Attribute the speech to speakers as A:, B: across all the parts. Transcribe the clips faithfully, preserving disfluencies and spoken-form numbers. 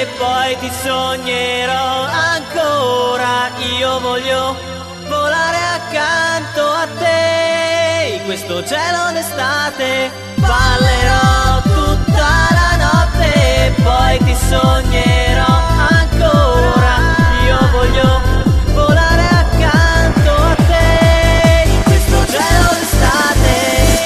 A: e poi ti sognerò ancora. Io voglio volare accanto a te in questo cielo d'estate. Ballerò tutta la notte e poi ti sognerò ancora. Io voglio volare accanto a te in questo cielo d'estate.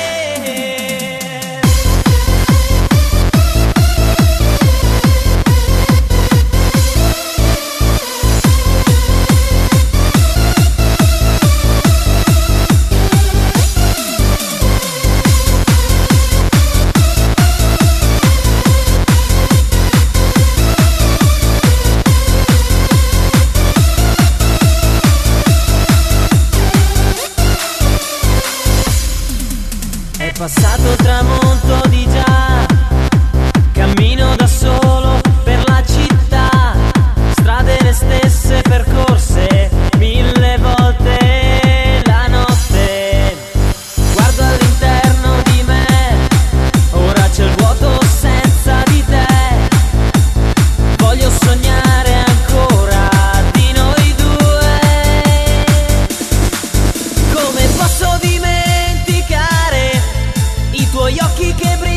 A: È passato il tramonto di già, cammino da solo per la città, strade le stesse percorse mille volte la notte. Guardo all'interno di me, ora c'è il vuoto senza di te. Voglio sognare ancora di noi due. Come posso dimenticare i tuoi occhi che brillano